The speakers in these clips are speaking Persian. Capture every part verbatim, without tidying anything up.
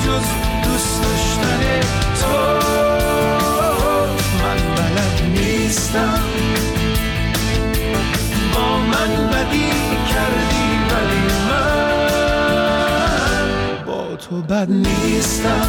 جز دوست داشتن تو. من بلد نیستم، با من بدی کردی ولی من با تو بد نیستم.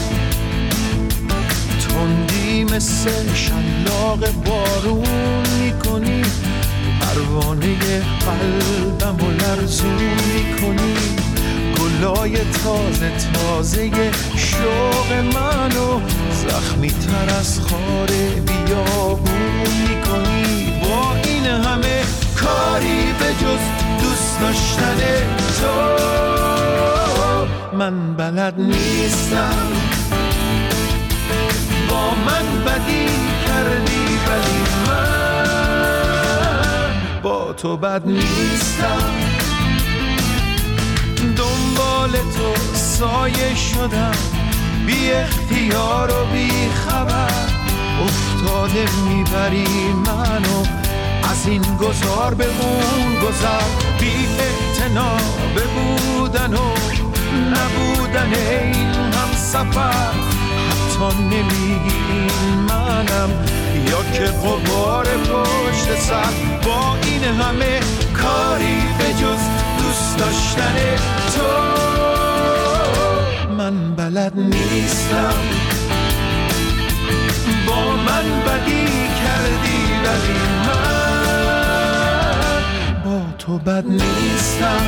تندی مثل شلاق بارون میکنی، پروانه قلبم و لرزون میکنی. گلای تازه تازه شوق منو زخمی تر از خار بیابون میکنی. با این همه کاری به جز دوست داشتن تو من بلد نیستم. با من بدی کردی ولی من با تو بد نیستم. دنبال تو سایه شدم، بی اختیار و بی خبر افتاده میبری منو از این گذار به اون گذر. بی اعتنا به بودن و نبودن این هم سفر، حتی نمیگی منم یا که غبار پشت سر. با این همه کاری به جز دوست داشتن تو من بلد نیستم. با من بدی کردی ولی من با تو بد نیستم.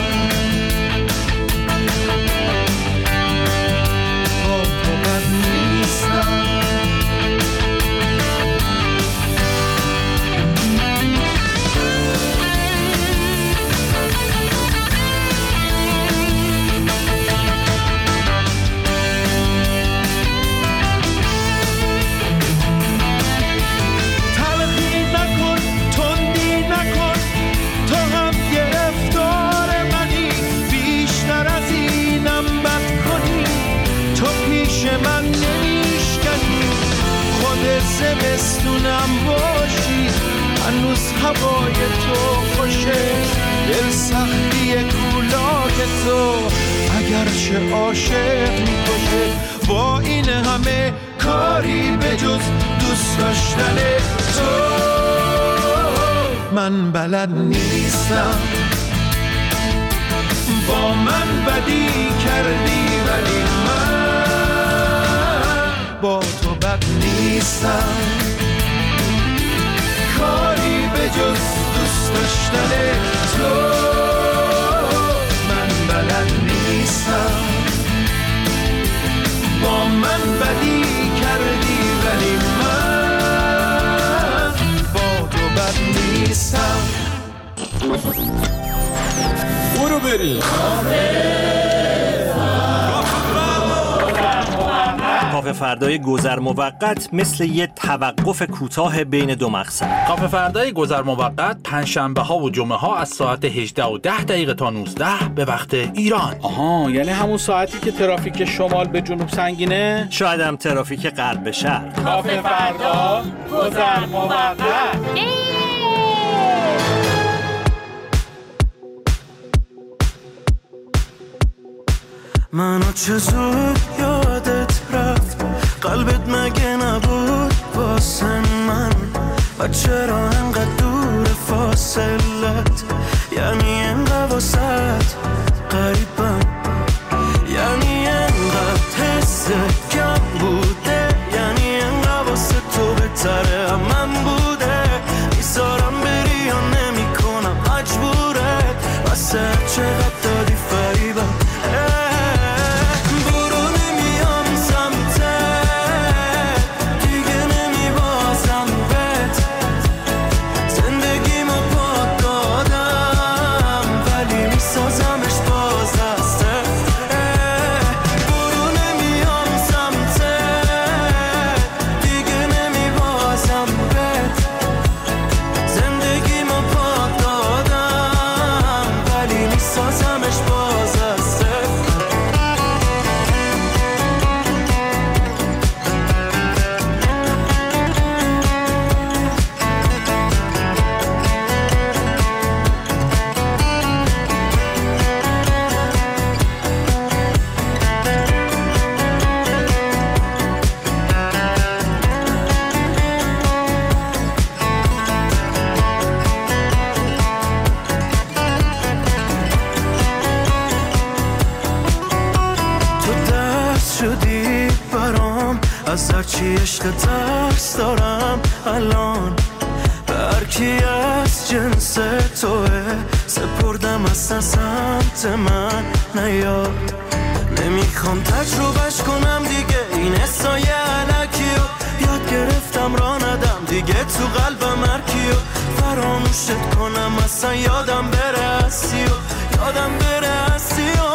با تو بد نیستم. من نمیشکنی خود زمستونم باشی، هنوز هوای تو خوشه، دل سختی کولاک تو اگرچه عاشق میکشه. با این همه کاری به جز دوست داشتن تو من بلد نیستم. با من بدی کردی ولی من با تو بد نیستم. کاری به جز دوست داشتن تو من بلد نیستم. با من بدی کردی ولی من با تو بد نیستم. برو بریم کافه فردای گذر موقت مثل یه توقف کوتاه بین دو مقصد. کافه فردای گذر موقت پنجشنبه ها و جمعه ها از ساعت هجده و ده دقیقه تا نوزده به وقت ایران. آها، یعنی همون ساعتی که ترافیک شمال به جنوب سنگینه؟ شاید هم ترافیک غرب به شرق. کافه فردا گذر موقت. منو چه زود یادت رفت، قلبت مگه نبود واسه من؟ و چرا انقدر دور فاصلت؟ یعنی انقدر واسط قریبم، یعنی انقدر حست کم بوده، یعنی انقدر واسه تو بهتره من بوده. میذارم بری یا نمی کنم مجبورت، واسه چقدر دادی فریبم. سازمش بازم از هرچی عشق ترس دارم الان، هر کی از جنس توه سپردم اصلا سمت من نیاد. نمیخوام تجربهش کنم دیگه این حسای علکیو، یاد گرفتم را ندم دیگه تو قلبم هرکیو، فراموشت کنم اصلا یادم بره هستیو، یادم بره هستیو.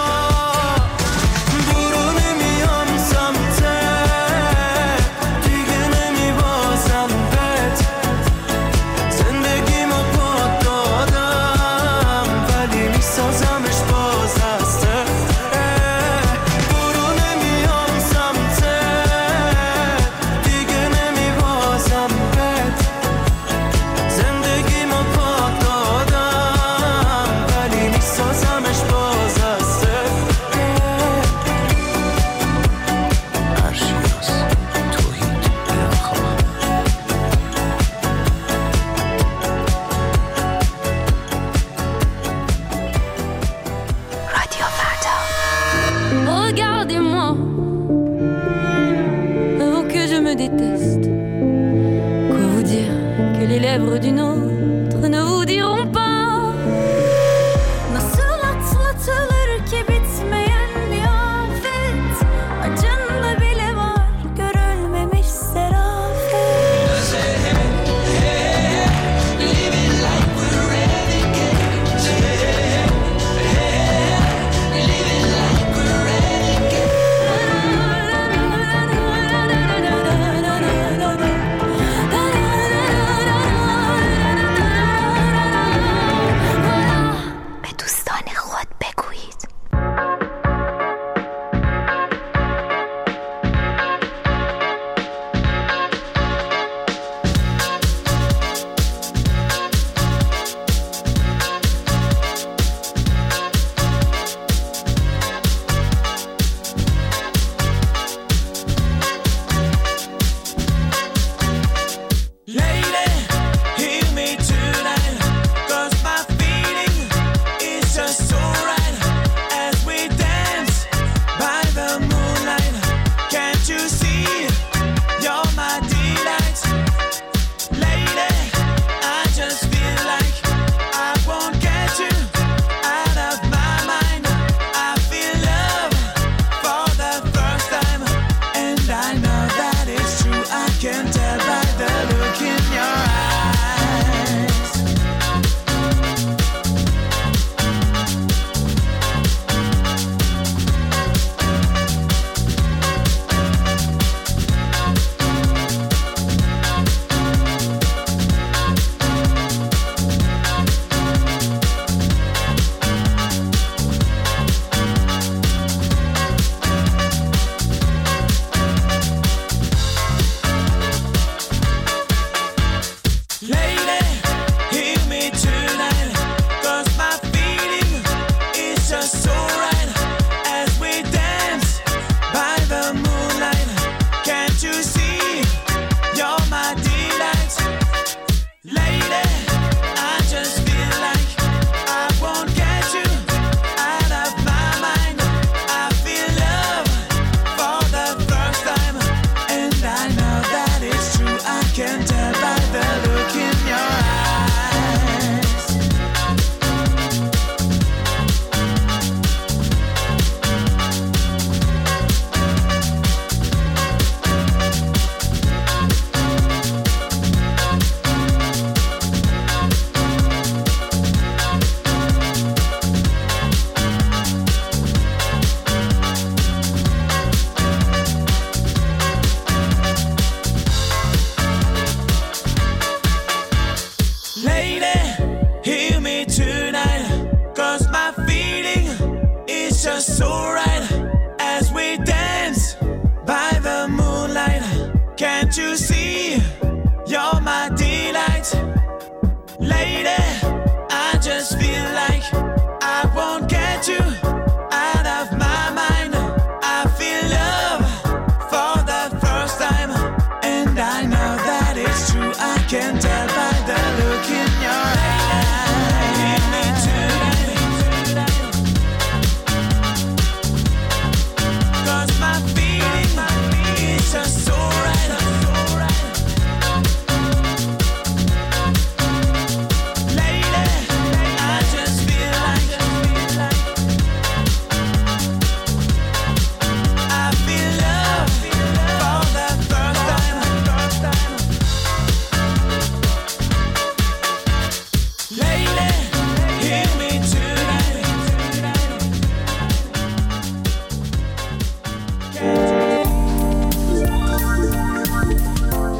برو نمیام سمته دیگه نمیبازم بهت، زندگیمو پات دادم ولی میسازمش باز از d'une autre ne vous diront pas. Nasıl atlatılır ki bitmeyen bir afet, acında bile var görülmemiş serafet. Living like we're renegades, living like we're renegades.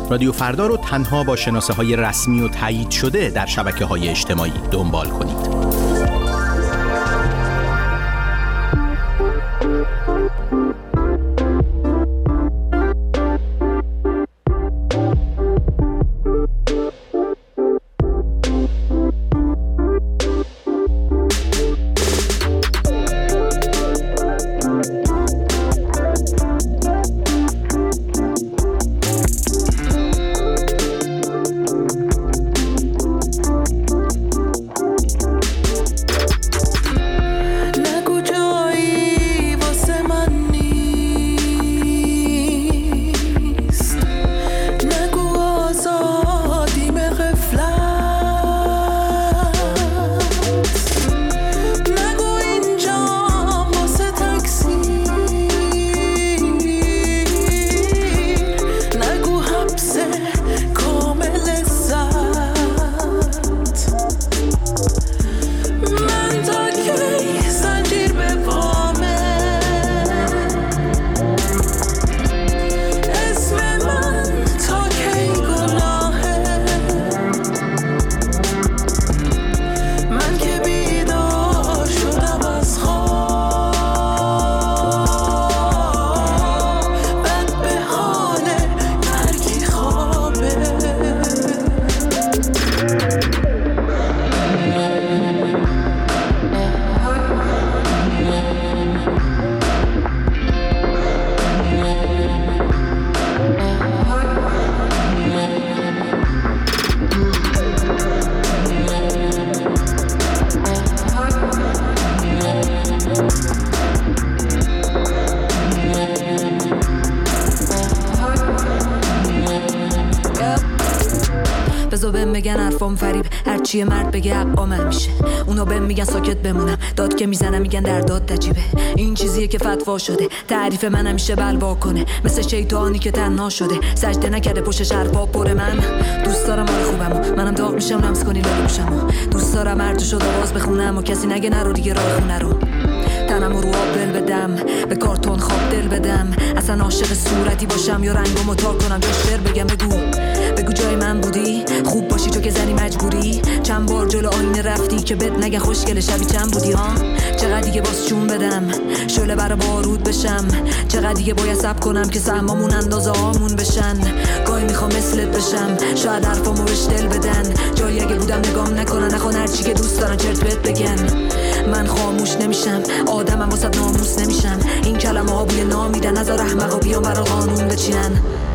رادیو فردا رو تنها با شناسه های رسمی و تایید شده در شبکه های اجتماعی دنبال کنید. بگن حرفام فریب، هرچی مرد بگه حقامم میشه. اونا بهم میگن ساکت بمونم، داد که میزنم میگن در داد تجیبه. این چیزیه که فتوا شده، تعریف من همیشه بلوا کنه، مثل شیطانی که تنها شده، سجده نکرده پشتش حرفا پر. من دوست دارم حال خوبمو، منم داغ میشم لمس کنی لالو گوشمو. دوست دارم هر تو شد آواز بخونم و کسی نگه نرو دیگه راه خونه رو. تنم رو آب دل بدم، به کارتون خواب دل بدم، اصلا عاشق صورتی باشم یا رنگو متا کنم یا شعر بگم. بگو بگو جای من بودی، خوب باشی تو که زنی مجبوری. چند بار جلو آینه رفتی که بد نگه خوشگل شبی چند بودی ها. چقدر دیگه باز چون بدم شعله برا بارود بشم، چقدر دیگه باید صبر کنم که سهمامون اندازه هامون بشن. گاهی میخوام مثلت بشم، شاید حرفامو بهش دل بدن، جایی اگه بودم نگام نکنن، نخوان هرچی که دوست دارن چرت بهت بگن. من خاموش نمیشم، آدمم واسه ناموس نمیشم، این کلمه ها بوی نامیدن، از رحمقا بیان برا قانون بچینن.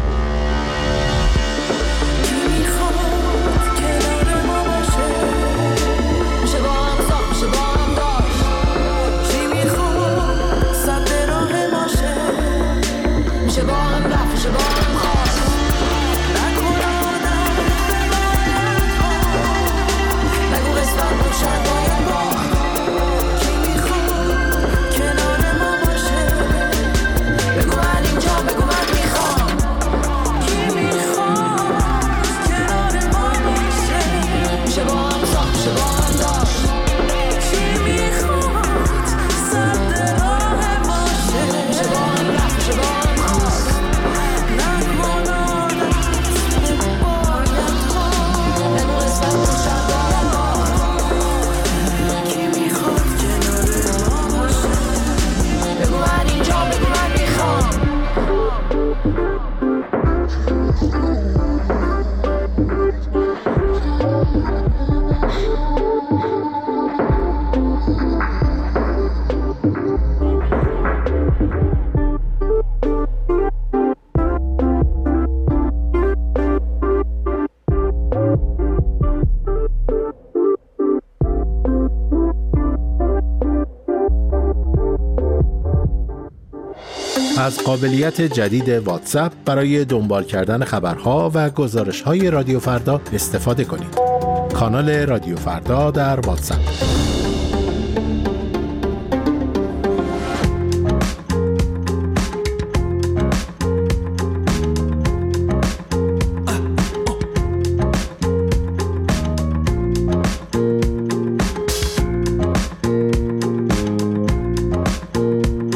از قابلیت جدید واتساپ برای دنبال کردن خبرها و گزارش‌های رادیو فردا استفاده کنید. کانال رادیو فردا در واتساپ.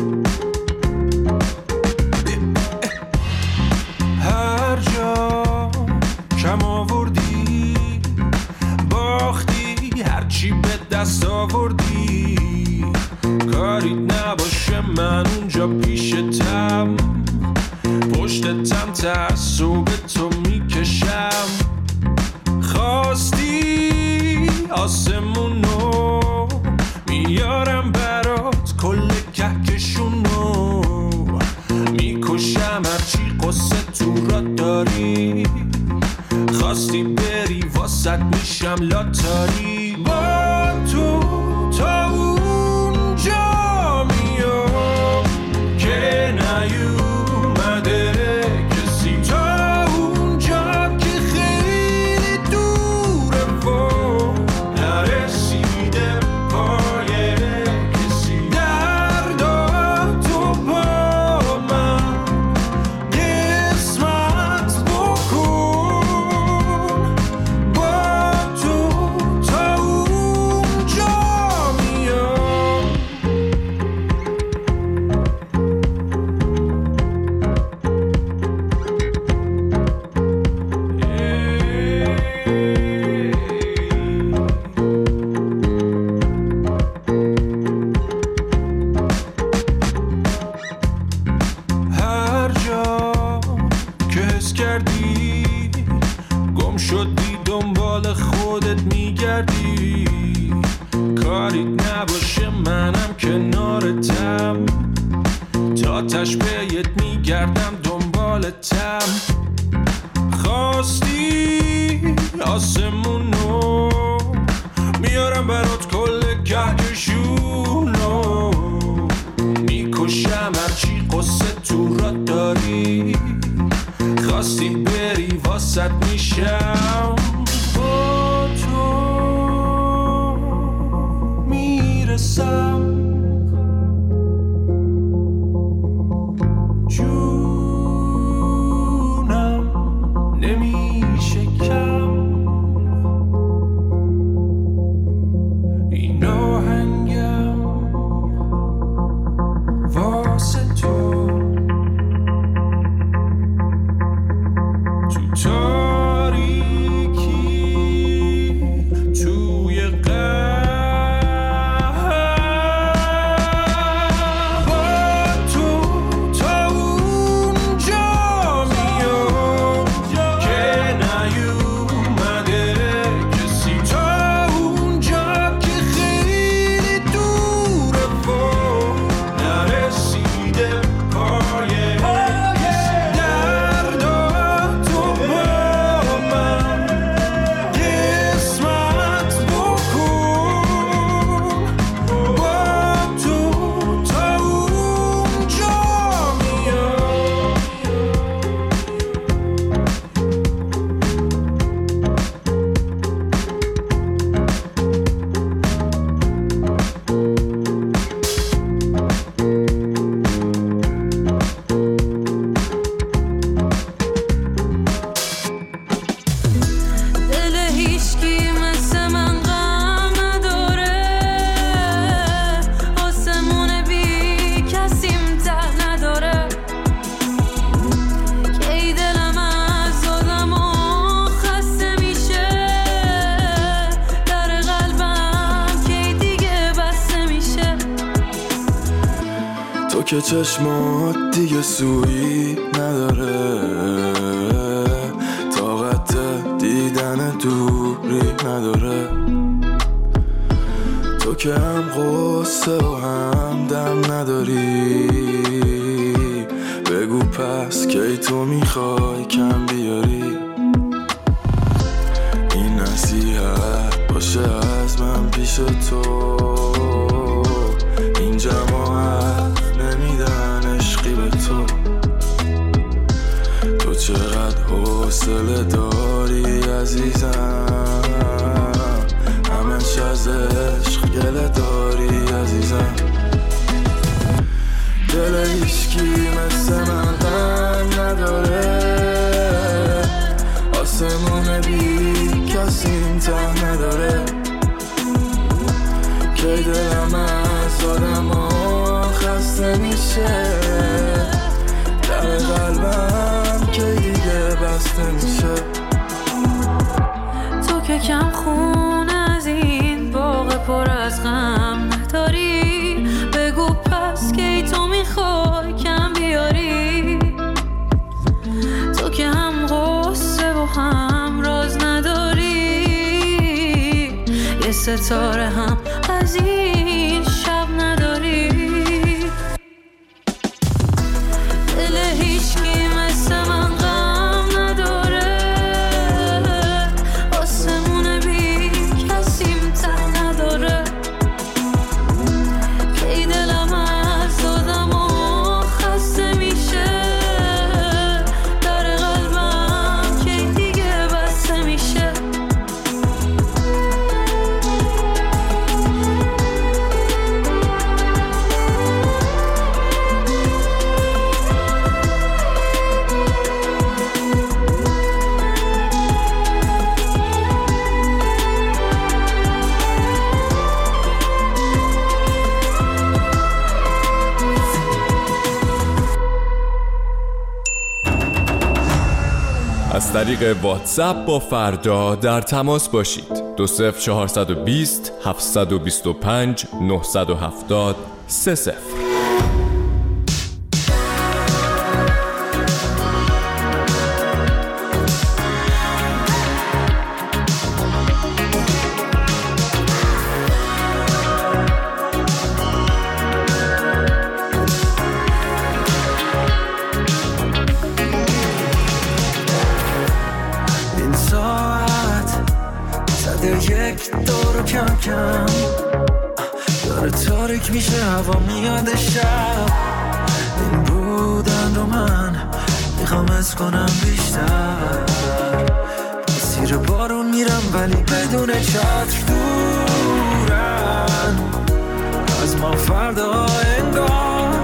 هر جا اونجا پیشتم، پشتتم تعصب تو میکشم. خواستی آسمونو میارم برات، کل کهکشونو میکشم، هرچی قصه تو را داری. خواستی بری واسط میشم لاتاری. با تو تا اونجا میام که نیومده کسی، تا اونجا که خیلی دوره و نرسیده پای کسی. دردا تو با من قسمت بکن، با تو تا اونجا میام. هر جا که حس کردی گم شدی، دنبال خودت میگردی. کاریت نباشه منم کنارتم، تا تش بهت میگردم دنبالتم. خواستی آسمونو میارم برات، کل کهکشونو میکشم، هرچی قصه تو را داری. خواستی بری واسط میشم، با تو میرسم. جونم نمیشه کم، این آهنگم واسه تو. تو تاریکی توی قهر، با تو تا اونجا میام که نیومده کسی، تا اونجا که خیلی دوره و نرسیده پای کسی. دردا تو با من قسمت بکن، با تو تا اونجا میام. دل هیچکی مثل من غم نداره، آسمون بی کسیم ته نداره. کی دلم از آدمو خسته میشه، در قلبم کی دیگه بسته میشه. تو که چشمات دیگه سویی نداره، طاقت دیدن دوری نداره. تو که هم قصه و هم دم نداری، بگو پس کی تو میخوای کم بیاری. این نصیحت باشه از من پیش تو، این جماعت نمیدن عشقی به تو. تو چقدر حوصله داری عزیزم، همش از عشق گله داری عزیزم. دل هیچکی مثل من غم نداره، آسمون بی کسیم ته نداره. کی دلم از آدما خسته میشه، در قلبم کی دیگه بسته میشه. تو که کم خون از این باغ پر از غم نداری، بگو پس کی تو میخوای ستاره هم از این شب نداری. دل هیچکی مثل من غم نداره، آسمون بی کسیم ته نداره. کی دلم از دادم و خسته میشه، در قلبم کی دیگه بسته میشه. از طریق واتساپ با فردا در تماس باشید. دو صفر چهارصد و بیست هفتصد و بیست و پنج نهصد و هفتاد سه صفر. یک دور کم کم داره تاریک میشه، هوا میاد شب. این بودن رو من میخوام از کنم بیشتر. زیر بارون میرم ولی بدون چتر، دورن از ما فردا انگار.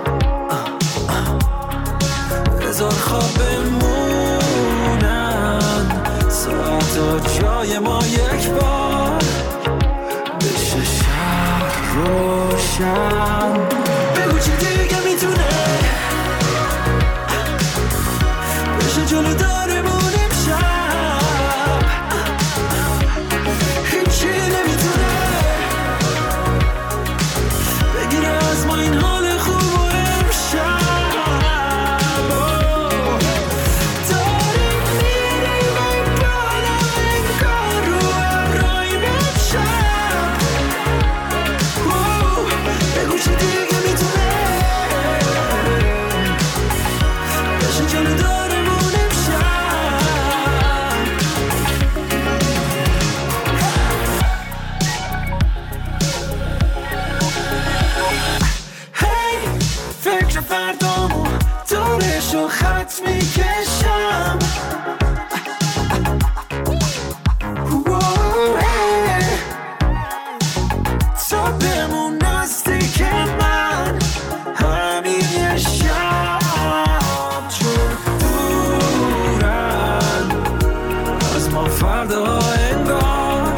هزار خواب بمونن، ساعتا جای ما یک بار بشه شب روشن. بگو چی دیگه میتونه بشه جلو دارمون امشب. هیچی نمیتونه بگیره از ما این حال خوب و امشب. فردامو دورشو خط میکشم. تا بمون نزدیک من همین یه شب، چون دورن از ما فردا انگار.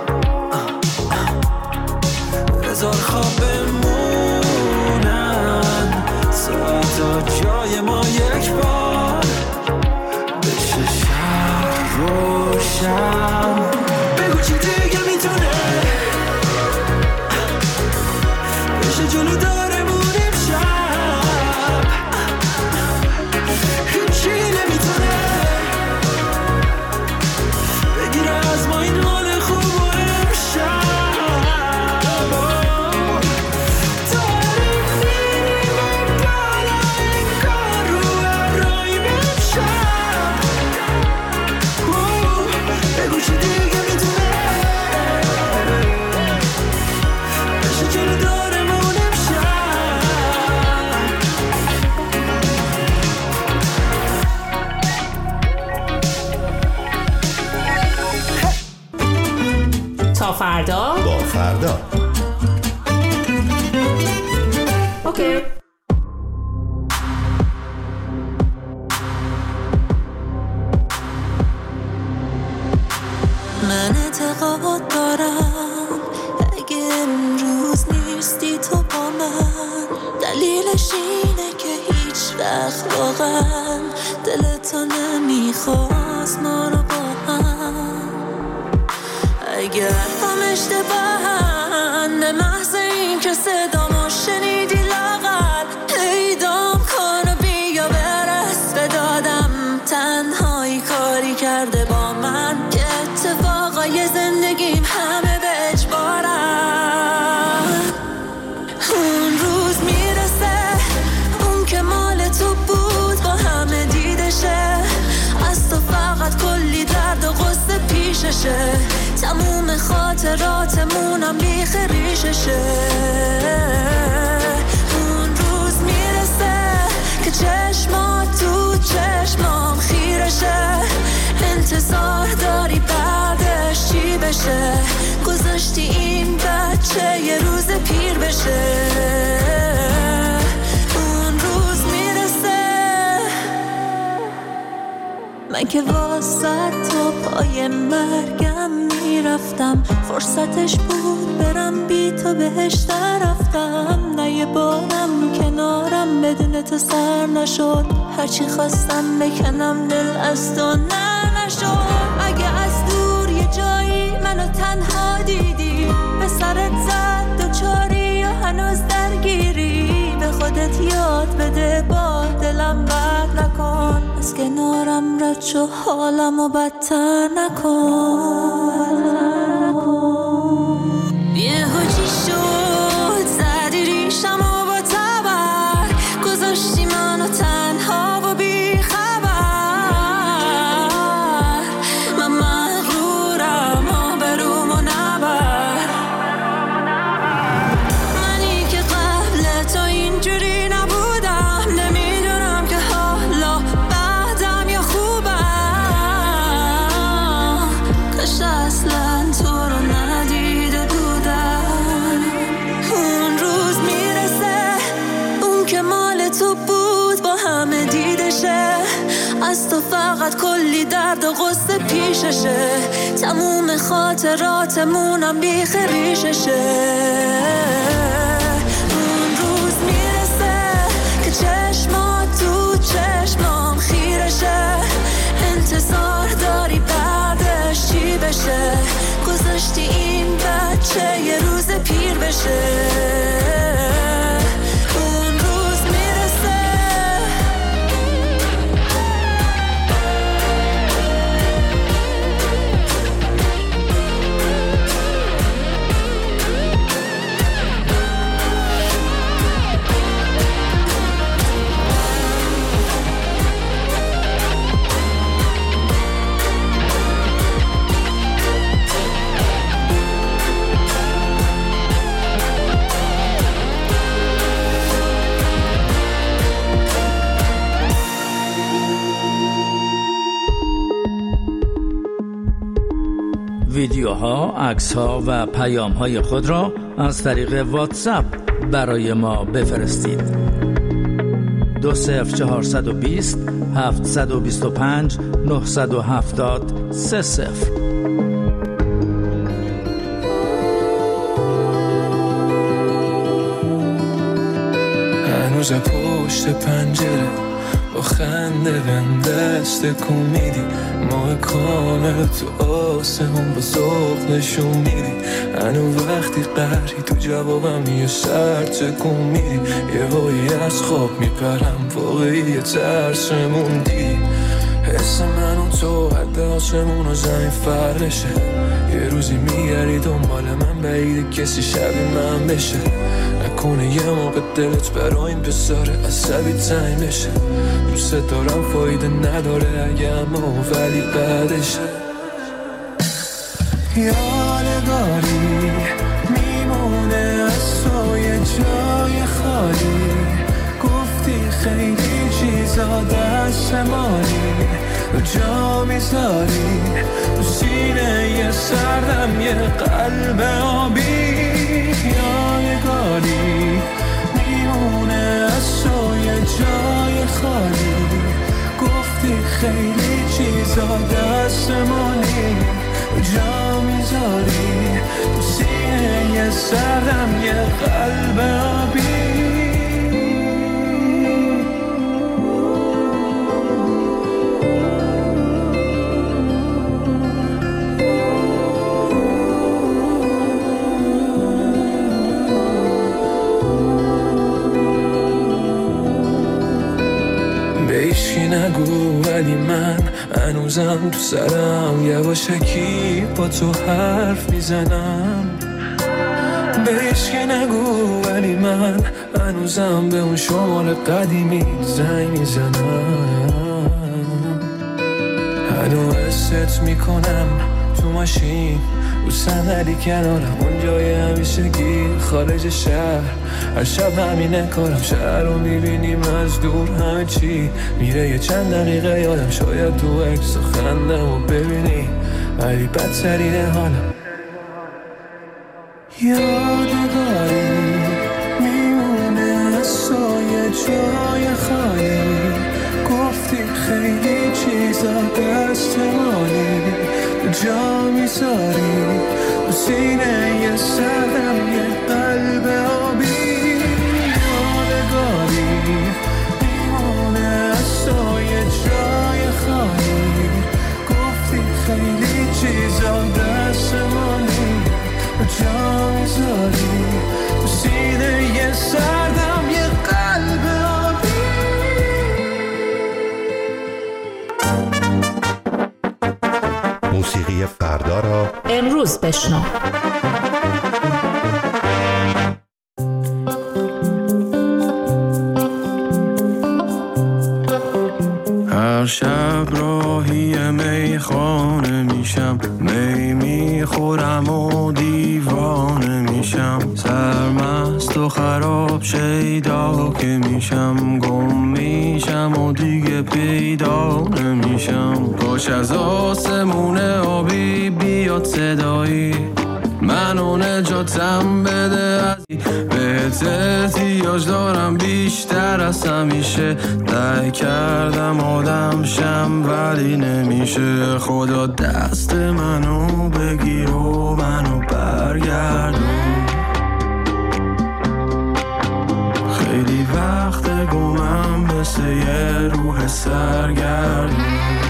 هزار خواب بمونن، ساعتا جای ما یک بار بشه شب روشن. بگو چی دیگه میتونه بشه جلو دارمون امشب. هیچی نمیتونه بگیره از ما این حال خوب و امشب. تا فردا با فردا. اوکی. من اعتقاد دارم اگه امروز نیستی تو با من، دلیلش اینه که هیچ وقت واقعا دلتو نمیخواست ما رو با هم. اگر هم اشتباهن به محض این که صدامو شنیدی لاغر پیدام کن و بیا برس به دادم. تنهایی کاری کرده با من که اتفاقای زندگیم همه به اجبار تموم خاطراتمونم بیخ ریششه. اون روز میرسه که چشمات تو چشمام خیرشه. انتظار داری بعدش چی بشه؟ گذاشتی این بچه یه روز پیر بشه. اون روز میرسه من که واسه تا پای مرگم میرفتم. فرصتش بود برم بی تو بهش رفتم. نه یه بارم کنارم بدون تو سر نشد. هرچی خواستم بکنم دل از تو نه نشد. اگه از دور یه جایی منو تنها دیدی، به سرت زد دوچاری یا هنوز درگیری، به خودت یاد بده با دلم بد نکن. از کنارم رد شو حالمو بدتر نکن. یه هوچی شد زدی ریشمو با تبر، گذاشتی منو تنها و بی خبر. من مغرورم آبرومو نبر. منی که قبل تو اینجوری نبودم، نمیدونم که حالا بعدم یا خوبم. کاش اصلا تو رو ندیده بودم. اون روز میرسه اون که مال تو بود با همه دیدشه. از تو فقط کلی درد و غصه پیششه. تموم خاطراتمونم بیخ ریششه. اون روز میرسه که چشمات تو چشمام خیرشه. انتظار داری بعدش چی بشه؟ گذاشتی این بچه یه روز پیر بشه. اون روز میرسه ویدیوها، عکس‌ها و پیام‌های خود را از طریق واتساپ برای ما بفرستید. دو صفر چهارصد و بیست هفتصد و بیست و پنج نهصد و هفتاد سه صفر. هنوز پشت پنجره با خنده بهم دست کن میدی. ماه کامل تو آسمون با ذوق نشون میدی. هنو وقتی قهری تو جوابم یه سر تکون میدی. یه وایی از خواب میپرم واقعی یه ترسمون دیدی. حس من و تو حد آسمون و زمین فرشه. یه روزی میگری دنبال من بعید کسی شبیه من بشه. نکنه یه موقع دلت برای این پسر عصبی تنگ بشه. دوست دارم فایده نداره اگه اما ولی بعدشه. یادگاری میمونه از تو یه جای خالی. گفتی خیلی چیزا دست مالی و جا میذاری تو سینه یه سردم یه قلب آبی. یادگاری میمونه از تو یه جای خالی. گفتی خیلی چیزا دست مالی و جا میذاری تو سینه یه سردم یه قلب آبی. نگو ولی من هنوزم تو سرم یواشکی با تو حرف میزنم. بهش که نگو ولی من هنوزم به اون شمال قدیمی زنگ میزنم. هنو حست میکنم تو ماشین رو صندلی کنارم اون جای همیشگی خارج شهر، هر شب همینه کارم، شهر رو میبینیم از دور همه چی میره. یه چند دقیقه یادم شاید تو عکس خندم و ببینی، ولی بدترینه حالم یادگاری میمونه از سایه جای خالی. گفتی خیلی چیزا دست مالی، تو جا میذاری و سینه یه سردم یه قلب آبی. یادگاری میمونه از سایه جای خالی. گفتی خیلی چیزا دست مالی، تو جا میذاری و سینه یه سردم یه قلب آبی. موسیقی فردا را امروز بشنو. هر شب راهی میخانه میشم، می میخورم و دیوانه میشم. سرمست و خراب شیدا که میشم، گم میشم و دیگه پیدا نمیشم. کاش از آسمون آبی بیاد صدایی، منو نجاتم بده از بهت احتیاج دارم بیشتر از همیشه. سعی کردم آدم شم ولی نمیشه. خدا دست منو بگیر و منو برگردون. خیلی وقت گمم مثل یه روح سرگردون.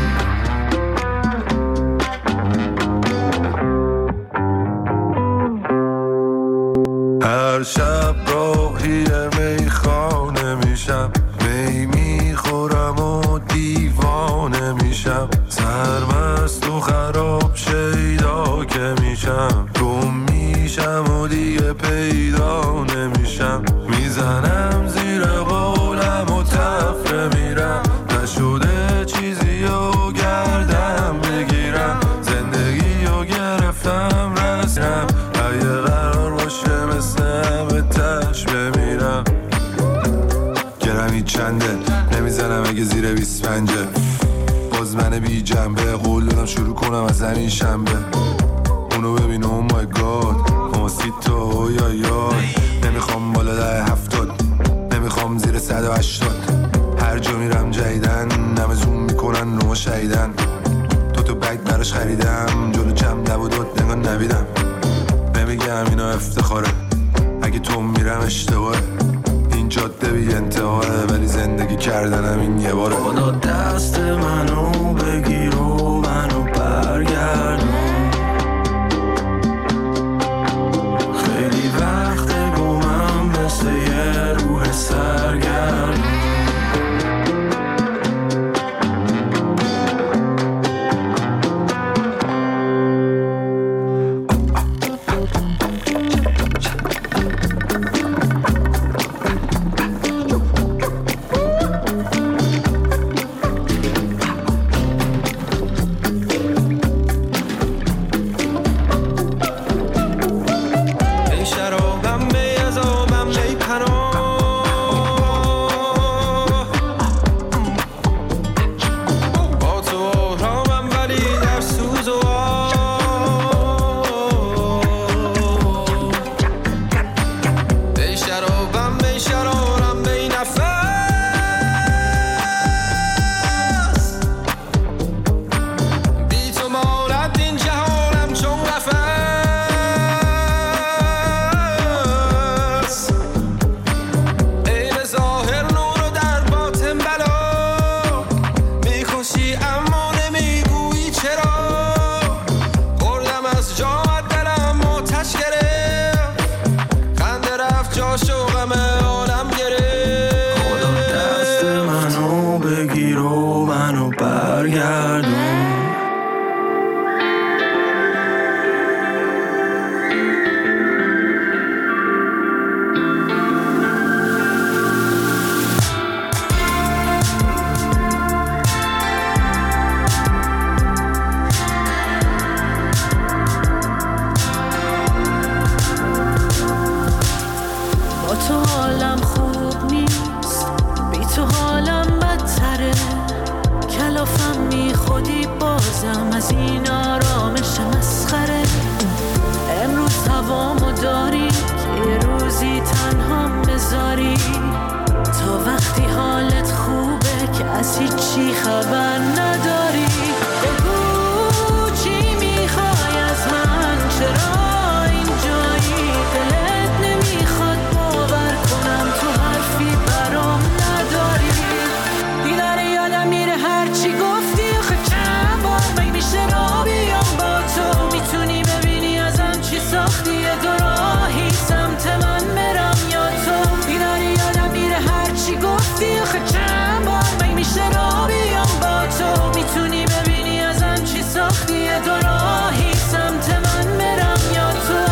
هر شب راهی میخانه میشم، می میخورم و دیوانه میشم. سرمست و خراب شیدا که میشم، گم میشم و دیگه پیدا نمیشم. میزنم زیر قولم و تفره میرم، نشده چیزی و گردم بگیرم. زندگی و گرفتم رسم، اگه قرار باشه مثل همه تش بمیرم. گرمی چنده نمیزنم اگه زیر بیست پنجه، باز من بی جنبه قول دادم شروع کنم از همین شنبه. اونو ببین او مای گاد ماسیتو یا یاد. نمیخوام بالا ده هفتاد، نمیخوام زیر صد و هشتاد. هر جا میرم جدیدن نمه زوم میکنن نما شهیدن. دو تا بگ براش خریدم جلو جمع نبود نگاه نبیدم. نمیگم اینا افتخاره، اگه تو میرم اشتباهه. این جاده بی انتهاه ولی زندگی کردنم این یه باره. خدا دست منو بگیر و منو برگردون. خیلی وقت گمم مثل یه روح سرگردون. خودی بازم از این آرامش مسخره. امروز هوامو داری که یه روزی تنها بذاری، تا وقتی حالت خوبه که از هیچی خبر نداری. بگو چی میخوای از من، چرا اینجایی؟ دلت نمیخواد باور کنم تو حرفی برام نداری. دیدن یادم میره هرچی گفتی، آخه چند بار می میشه را بیام با تو. میتونی ببینی ازم چی ساختی، یه دو راهی سمت من برم یا تو. دیدن یادم میره هرچی گفتی، آخه چند بار می میشه را بیام با تو. میتونی ببینی ازم چی ساختی، یه دو راهی سمت من برم یا تو.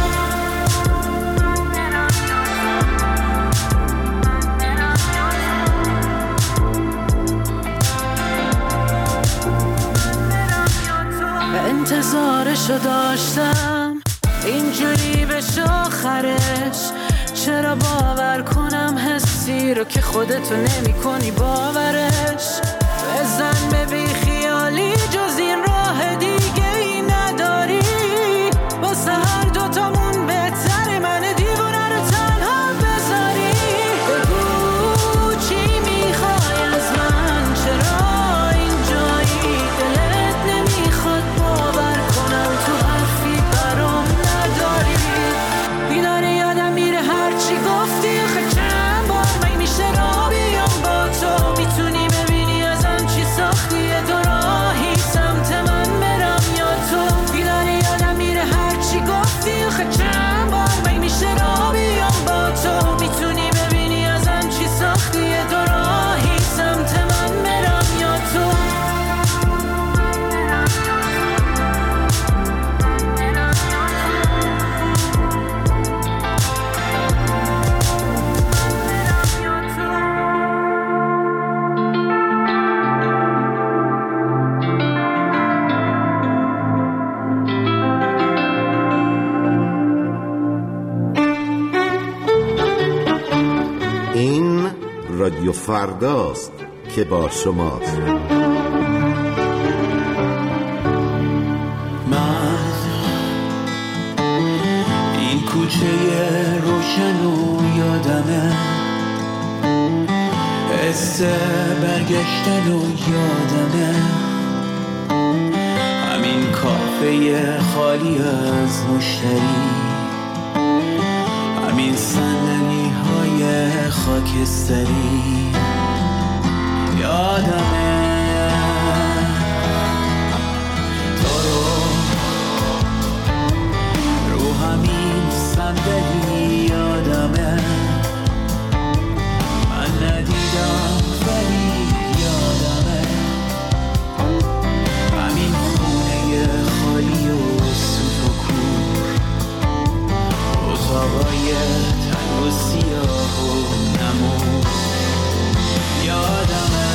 انتظارشو داشتم اینجوری بشه آخرش، چرا باور کنم حسی رو که خودتو نمی کنی باورش. بزن به بی خیالی جز این راه دیگه ای نداری، واسه هر دوتامون بهتره من دیوونه رو تنها بذاری. بگو چی میخوای از من، چرا اینجایی؟ دلت نمیخواد باور کنم تو حرفی برام نداری. دیدن یادم میره هرچی گفتی، آخه چند بار می میشه را بیام با تو. میتونی ببینی ازم چی ساختی، یه دو راهی سمت من برم یا تو. دیدن یادم میره هرچی گفتی، آخه چند بار می میشه را بیام با تو. میتونی ببینی ازم چی ساختی، یه دو راهی سمت من برم یا تو. این رادیو فرداست که با شماست. من این کوچه روشن و یادمه، حس برگشتن و یادمه، همین کافه خالی از مشتری، همین صندلی های خاکستری. یادمه تو رو رو همین صندلی، یادمه من ندیدم ولی یادمه همین خونه خالی و سوت و کور، اتاقای تنگ و سیاه و نمور. یادمه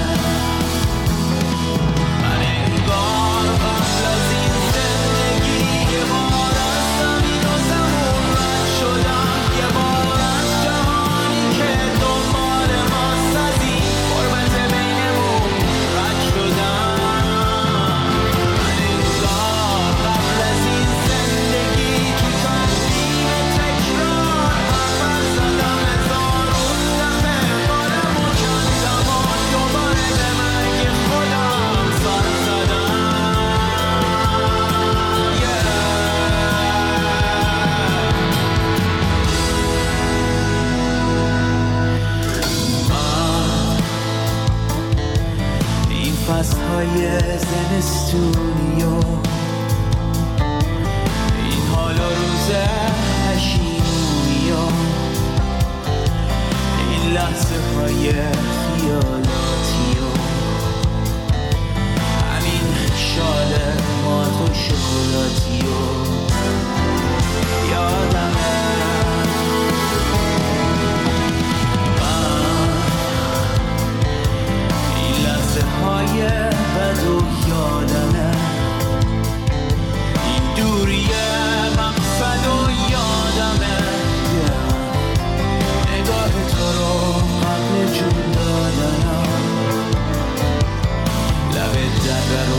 من انگار قبل از این زندگی یه بار از زمین و زمون رد شدم، یه بار از جهانی که دنبال ماست از این غربت بینمون رد شدم. من انگار قبل از این زندگی تو تنظیم تکرار حرف زدم، هزارون دفعه قلم و کندم و دوباره به مرگ خودم سر زدم. من این فصلهای زمستونی و این حال و روز پشیمونی و این لحظه های خیالاتی و همین شال مات و شکلاتی و یادمه من این لحظه های بد و یادمه این دوری مقصد و یادمه نگاه تو رو قبل جون دادنم لب در رو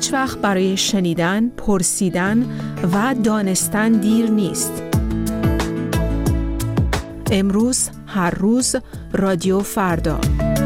هیچ وقت برای شنیدن، پرسیدن و دانستن دیر نیست. امروز، هر روز، رادیو فردا.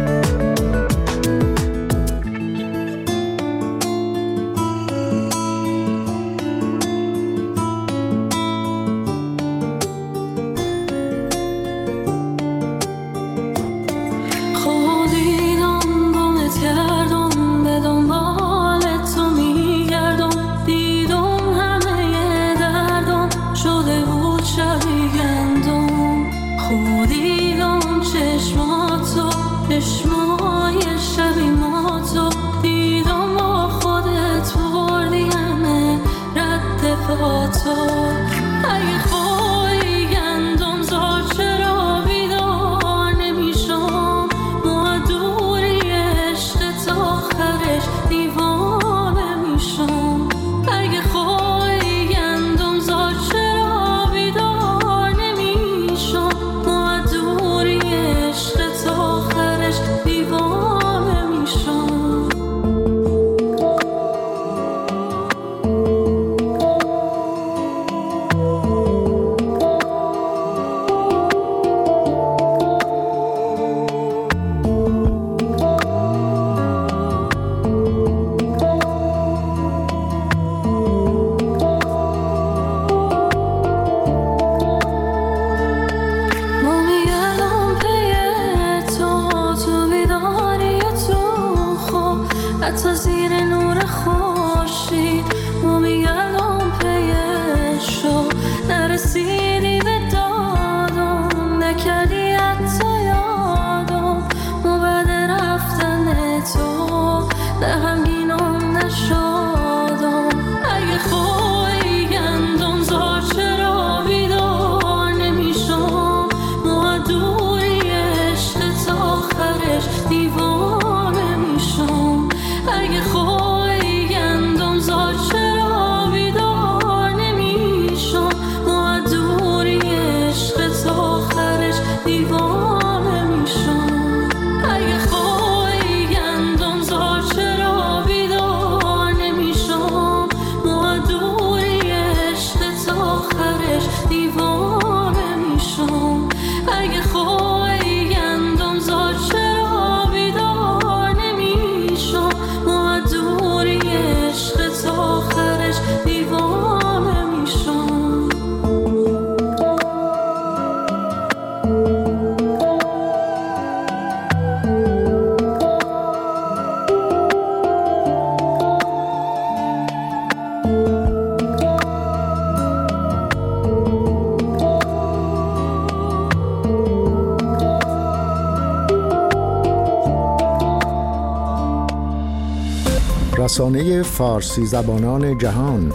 رسانه فارسی زبانان جهان،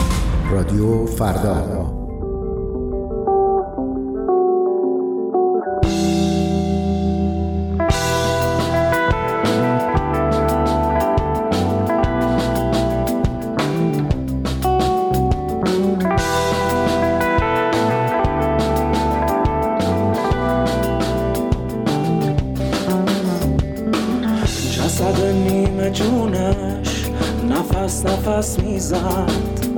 رادیو فردا. جسد نیمه جونش نفس نفس میزد،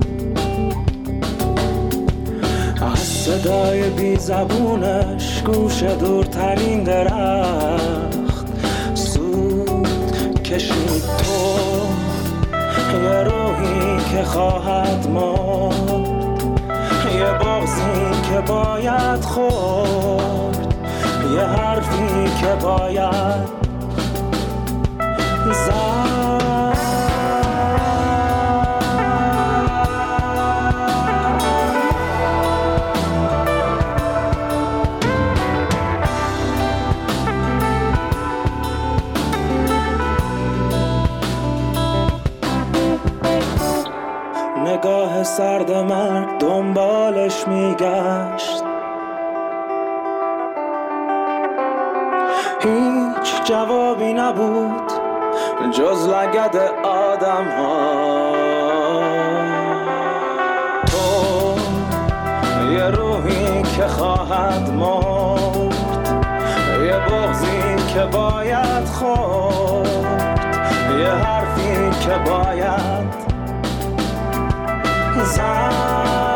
از صدای بی زبونش گوش دورترین درخت سود کشید. تو یه روحی که خواهد مرد، یه بغضی که باید خورد، یه حرفی که باید نگاه سرد مرد دنبالش میگشت، هیچ جوابی نبود جز لگد آدم ها. تو یه روحی که خواهد مرد، یه بغضی که باید خورد، یه حرفی که باید زن